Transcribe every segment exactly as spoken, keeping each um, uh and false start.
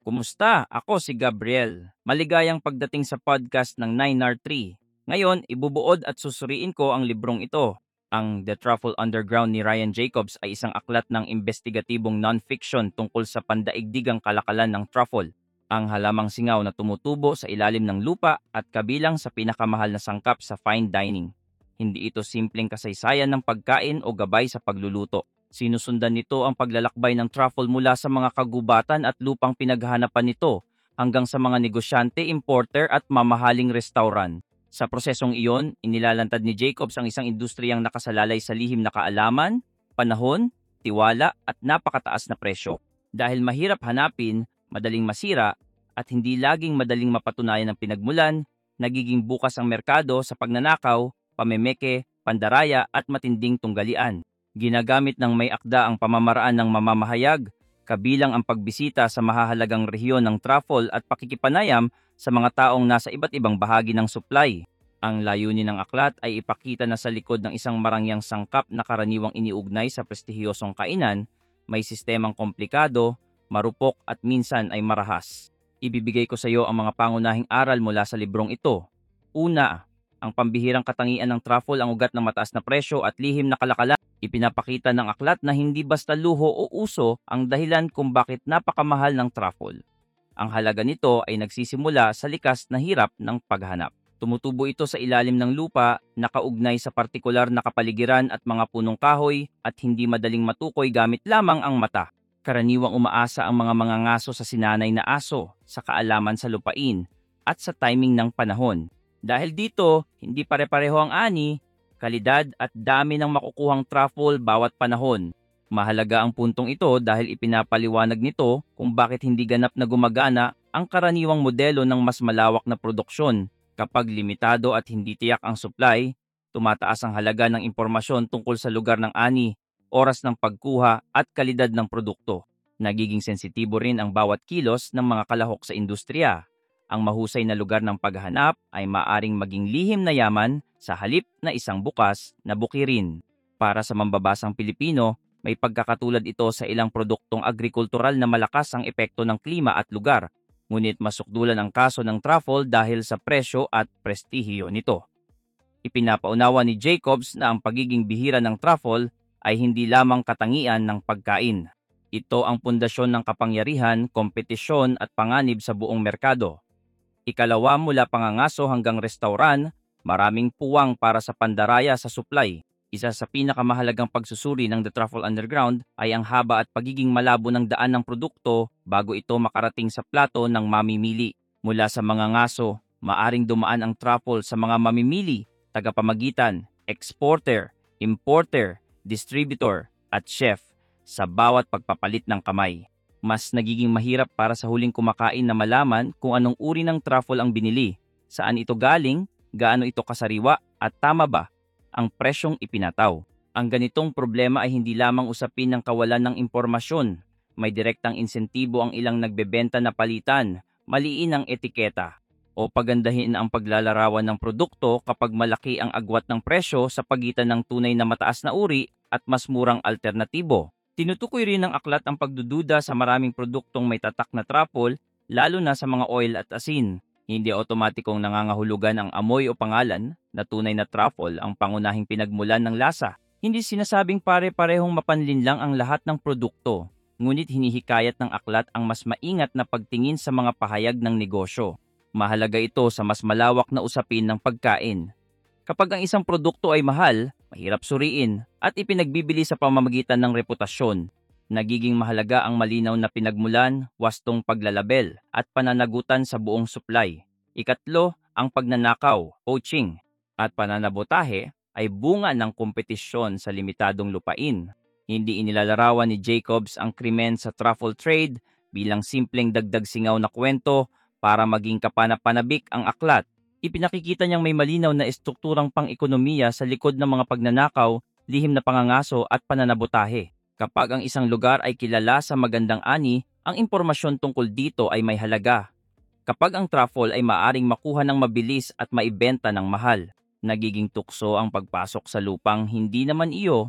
Kumusta? Ako si Gabriel. Maligayang pagdating sa podcast ng nine R three. Ngayon, ibubuod at susuriin ko ang librong ito. Ang The Truffle Underground ni Ryan Jacobs ay isang aklat ng investigatibong non-fiction tungkol sa pandaigdigang kalakalan ng truffle, ang halamang singaw na tumutubo sa ilalim ng lupa at kabilang sa pinakamahal na sangkap sa fine dining. Hindi ito simpleng kasaysayan ng pagkain o gabay sa pagluluto. Sinusundan nito ang paglalakbay ng truffle mula sa mga kagubatan at lupang pinaghahanapan nito hanggang sa mga negosyante, importer at mamahaling restaurant. Sa prosesong iyon, inilalantad ni Jacobs ang isang industriyang nakasalalay sa lihim na kaalaman, panahon, tiwala at napakataas na presyo. Dahil mahirap hanapin, madaling masira, at hindi laging madaling mapatunayan ang pinagmulan, nagiging bukas ang merkado sa pagnanakaw, pamemeke, pandaraya at matinding tunggalian. Ginagamit ng may akda ang pamamaraan ng mamamahayag, kabilang ang pagbisita sa mahahalagang rehiyon ng truffle at pakikipanayam sa mga taong nasa iba't ibang bahagi ng supply. Ang layunin ng aklat ay ipakita na sa likod ng isang marangyang sangkap na karaniwang iniugnay sa prestihiyosong kainan, may sistemang komplikado, marupok at minsan ay marahas. Ibibigay ko sa iyo ang mga pangunahing aral mula sa librong ito. Una, ang pambihirang katangian ng truffle ang ugat ng mataas na presyo at lihim na kalakalan. Ipinapakita ng aklat na hindi basta luho o uso ang dahilan kung bakit napakamahal ng truffle. Ang halaga nito ay nagsisimula sa likas na hirap ng paghanap. Tumutubo ito sa ilalim ng lupa, nakaugnay sa partikular na kapaligiran at mga punong kahoy at hindi madaling matukoy gamit lamang ang mata. Karaniwang umaasa ang mga mangangaso sa sinanay na aso, sa kaalaman sa lupain, at sa timing ng panahon. Dahil dito, hindi pare-pareho ang ani, kalidad at dami ng makukuhang truffle bawat panahon. Mahalaga ang puntong ito dahil ipinapaliwanag nito kung bakit hindi ganap na gumagana ang karaniwang modelo ng mas malawak na produksyon. Kapag limitado at hindi tiyak ang supply, tumataas ang halaga ng impormasyon tungkol sa lugar ng ani, oras ng pagkuha at kalidad ng produkto. Nagiging sensitibo rin ang bawat kilos ng mga kalahok sa industriya. Ang mahusay na lugar ng paghahanap ay maaring maging lihim na yaman sa halip na isang bukas na bukirin. Para sa mambabasang Pilipino, may pagkakatulad ito sa ilang produktong agrikultural na malakas ang epekto ng klima at lugar, ngunit masukdulan ang kaso ng truffle dahil sa presyo at prestihiyo nito. Ipinapaunawa ni Jacobs na ang pagiging bihira ng truffle ay hindi lamang katangian ng pagkain. Ito ang pundasyon ng kapangyarihan, kompetisyon at panganib sa buong merkado. Ikalawa, mula pangangaso hanggang restauran, maraming puwang para sa pandaraya sa supply. Isa sa pinakamahalagang pagsusuri ng The Truffle Underground ay ang haba at pagiging malabo ng daan ng produkto bago ito makarating sa plato ng mamimili. Mula sa mga ngaso, maaring dumaan ang truffle sa mga mamimili, tagapamagitan, exporter, importer, distributor, at chef sa bawat pagpapalit ng kamay. Mas nagiging mahirap para sa huling kumakain na malaman kung anong uri ng truffle ang binili, saan ito galing, gaano ito kasariwa, at tama ba ang presyong ipinataw. Ang ganitong problema ay hindi lamang usapin ng kawalan ng impormasyon. May direktang insentibo ang ilang nagbebenta na palitan, maliin ang etiketa, o pagandahin ang paglalarawan ng produkto kapag malaki ang agwat ng presyo sa pagitan ng tunay na mataas na uri at mas murang alternatibo. Tinutukoy rin ng aklat ang pagdududa sa maraming produktong may tatak na truffle, lalo na sa mga oil at asin. Hindi otomatikong nangangahulugan ang amoy o pangalan na tunay na truffle ang pangunahing pinagmulan ng lasa. Hindi sinasabing pare-parehong mapanlinlang ang lahat ng produkto, ngunit hinihikayat ng aklat ang mas maingat na pagtingin sa mga pahayag ng negosyo. Mahalaga ito sa mas malawak na usapin ng pagkain. Kapag ang isang produkto ay mahal, mahirap suriin at ipinagbibili sa pamamagitan ng reputasyon. Nagiging mahalaga ang malinaw na pinagmulan, wastong paglalabel, at pananagutan sa buong supply. Ikatlo, ang pagnanakaw, poaching, at pananabotahe ay bunga ng kompetisyon sa limitadong lupain. Hindi inilalarawan ni Jacobs ang krimen sa truffle trade bilang simpleng dagdag singaw na kwento para maging kapanapanabik ang aklat. Ipinakikita niyang may malinaw na estrukturang pang-ekonomiya sa likod ng mga pagnanakaw, lihim na pangangaso at pananabotahe. Kapag ang isang lugar ay kilala sa magandang ani, ang impormasyon tungkol dito ay may halaga. Kapag ang truffle ay maaring makuha ng mabilis at maibenta ng mahal, nagiging tukso ang pagpasok sa lupang hindi naman iyo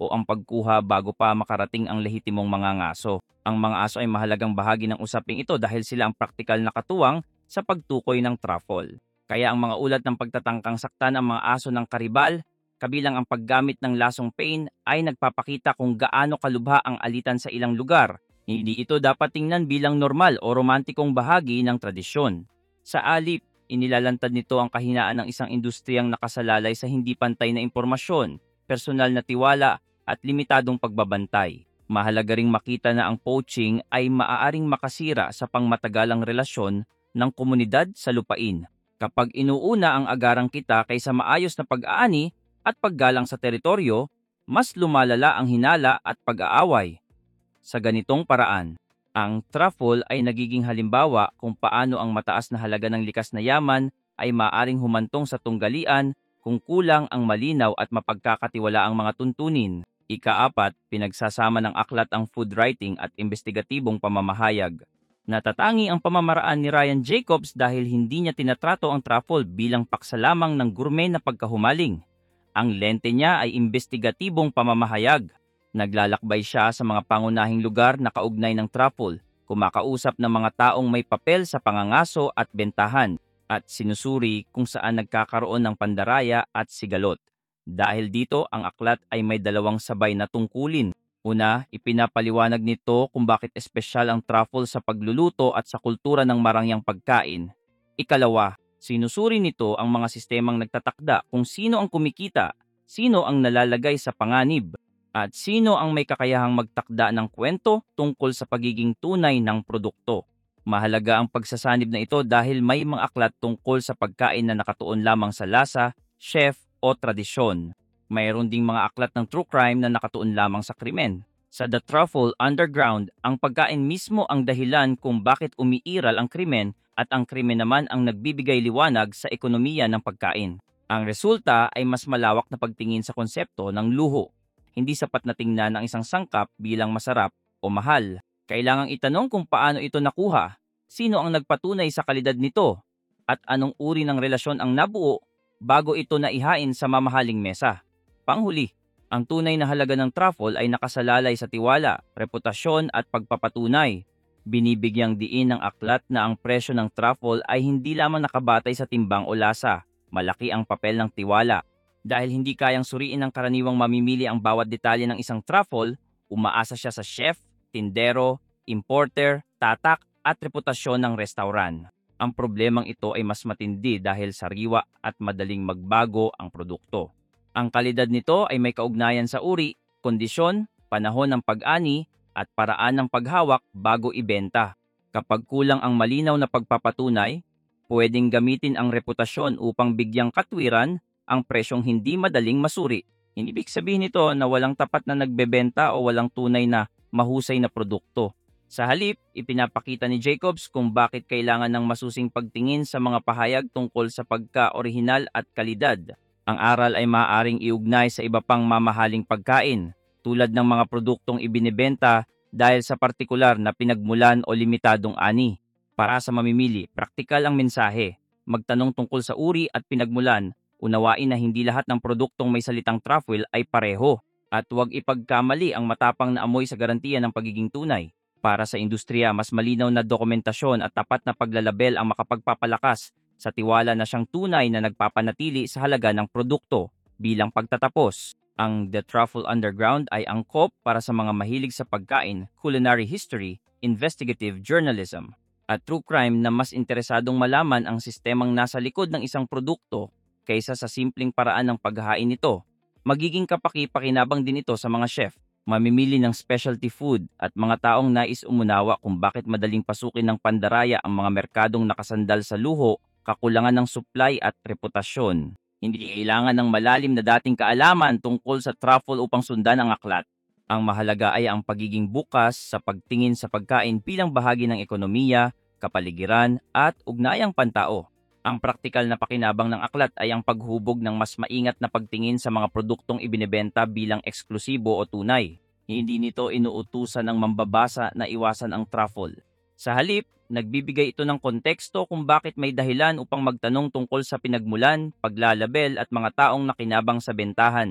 o ang pagkuha bago pa makarating ang lehitimong mga ngaso. Ang mga aso ay mahalagang bahagi ng usaping ito dahil sila ang praktikal na katuwang sa pagtukoy ng truffle. Kaya ang mga ulat ng pagtatangkang saktan ang mga aso ng karibal, kabilang ang paggamit ng lasong pain, ay nagpapakita kung gaano kalubha ang alitan sa ilang lugar. Hindi ito dapat tingnan bilang normal o romantikong bahagi ng tradisyon. Sa alip, inilalantad nito ang kahinaan ng isang industriyang nakasalalay sa hindi pantay na impormasyon, personal na tiwala at limitadong pagbabantay. Mahalaga ring makita na ang poaching ay maaaring makasira sa pangmatagalang relasyon ng komunidad sa lupain. Kapag inuuna ang agarang kita kaysa maayos na pag-aani at paggalang sa teritoryo, mas lumalala ang hinala at pag-aaway. Sa ganitong paraan, ang truffle ay nagiging halimbawa kung paano ang mataas na halaga ng likas na yaman ay maaring humantong sa tunggalian kung kulang ang malinaw at mapagkakatiwalaang mga tuntunin. Ikaapat, pinagsasama ng aklat ang food writing at investigatibong pamamahayag. Natatangi ang pamamaraan ni Ryan Jacobs dahil hindi niya tinatrato ang truffle bilang paksa lamang ng gourmet na pagkahumaling. Ang lente niya ay investigatibong pamamahayag. Naglalakbay siya sa mga pangunahing lugar na kaugnay ng truffle, kumakausap ng mga taong may papel sa pangangaso at bentahan, at sinusuri kung saan nagkakaroon ng pandaraya at sigalot. Dahil dito, ang aklat ay may dalawang sabay na tungkulin. Una, ipinapaliwanag nito kung bakit espesyal ang truffle sa pagluluto at sa kultura ng marangyang pagkain. Ikalawa, sinusuri nito ang mga sistemang nagtatakda kung sino ang kumikita, sino ang nalalagay sa panganib, at sino ang may kakayahang magtakda ng kwento tungkol sa pagiging tunay ng produkto. Mahalaga ang pagsasanib na ito dahil may mga aklat tungkol sa pagkain na nakatuon lamang sa lasa, chef o tradisyon. Mayroon ding mga aklat ng true crime na nakatuon lamang sa krimen. Sa The Truffle Underground, ang pagkain mismo ang dahilan kung bakit umiiral ang krimen at ang krimen naman ang nagbibigay liwanag sa ekonomiya ng pagkain. Ang resulta ay mas malawak na pagtingin sa konsepto ng luho. Hindi sapat na tingnan ang isang sangkap bilang masarap o mahal. Kailangang itanong kung paano ito nakuha, sino ang nagpatunay sa kalidad nito, at anong uri ng relasyon ang nabuo bago ito naihain sa mamahaling mesa. Panghuli, ang tunay na halaga ng truffle ay nakasalalay sa tiwala, reputasyon at pagpapatunay. Binibigyang diin ng aklat na ang presyo ng truffle ay hindi lamang nakabatay sa timbang o lasa, malaki ang papel ng tiwala. Dahil hindi kayang suriin ng karaniwang mamimili ang bawat detalye ng isang truffle, umaasa siya sa chef, tindero, importer, tatak at reputasyon ng restaurant. Ang problemang ito ay mas matindi dahil sariwa at madaling magbago ang produkto. Ang kalidad nito ay may kaugnayan sa uri, kondisyon, panahon ng pag-ani at paraan ng paghawak bago ibenta. Kapag kulang ang malinaw na pagpapatunay, pwedeng gamitin ang reputasyon upang bigyang katwiran ang presyong hindi madaling masuri. Hindi ibig sabihin nito na walang tapat na nagbebenta o walang tunay na mahusay na produkto. Sa halip, ipinapakita ni Jacobs kung bakit kailangan ng masusing pagtingin sa mga pahayag tungkol sa pagka-orihinal at kalidad. Ang aral ay maaaring iugnay sa iba pang mamahaling pagkain, tulad ng mga produktong ibinebenta dahil sa partikular na pinagmulan o limitadong ani. Para sa mamimili, praktikal ang mensahe. Magtanong tungkol sa uri at pinagmulan. Unawain na hindi lahat ng produktong may salitang truffle ay pareho, at huwag ipagkamali ang matapang na amoy sa garantiya ng pagiging tunay. Para sa industriya, mas malinaw na dokumentasyon at tapat na paglalabel ang makapagpapalakas sa tiwala na siyang tunay na nagpapanatili sa halaga ng produkto. Bilang pagtatapos, ang The Truffle Underground ay angkop para sa mga mahilig sa pagkain, culinary history, investigative journalism, at true crime na mas interesadong malaman ang sistemang nasa likod ng isang produkto kaysa sa simpleng paraan ng paghahain nito. Magiging kapaki-pakinabang din ito sa mga chef, mamimili ng specialty food at mga taong nais umunawa kung bakit madaling pasukin ng pandaraya ang mga merkadong nakasandal sa luho, kakulangan ng supply at reputasyon. Hindi kailangan ng malalim na dating kaalaman tungkol sa truffle upang sundan ang aklat. Ang mahalaga ay ang pagiging bukas sa pagtingin sa pagkain bilang bahagi ng ekonomiya, kapaligiran at ugnayang pantao. Ang praktikal na pakinabang ng aklat ay ang paghubog ng mas maingat na pagtingin sa mga produktong ibinebenta bilang eksklusibo o tunay. Hindi nito inuutusan ng mambabasa na iwasan ang truffle. Sa halip, nagbibigay ito ng konteksto kung bakit may dahilan upang magtanong tungkol sa pinagmulan, paglalabel at mga taong nakinabang sa bentahan.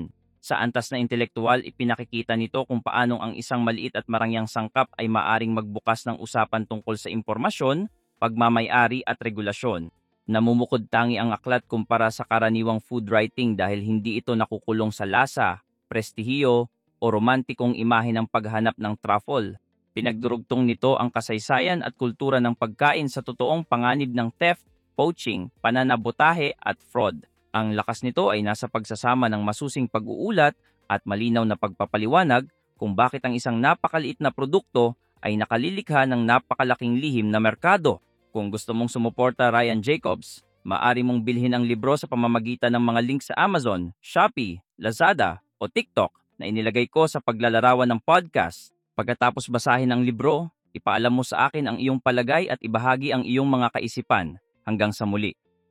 Sa antas na intelektuwal, ipinakikita nito kung paanong ang isang maliit at marangyang sangkap ay maaring magbukas ng usapan tungkol sa impormasyon, pagmamay-ari at regulasyon. Namumukod tangi ang aklat kumpara sa karaniwang food writing dahil hindi ito nakukulong sa lasa, prestihiyo, o romantikong imahe ng paghanap ng truffle. Pinagdurugtong nito ang kasaysayan at kultura ng pagkain sa totoong panganib ng theft, poaching, pananabotahe at fraud. Ang lakas nito ay nasa pagsasama ng masusing pag-uulat at malinaw na pagpapaliwanag kung bakit ang isang napakaliit na produkto ay nakalilikha ng napakalaking lihim na merkado. Kung gusto mong sumuporta Ryan Jacobs, maaari mong bilhin ang libro sa pamamagitan ng mga link sa Amazon, Shopee, Lazada o TikTok na inilagay ko sa paglalarawan ng podcast. Pagkatapos basahin ang libro, ipaalam mo sa akin ang iyong palagay at ibahagi ang iyong mga kaisipan. Hanggang sa muli.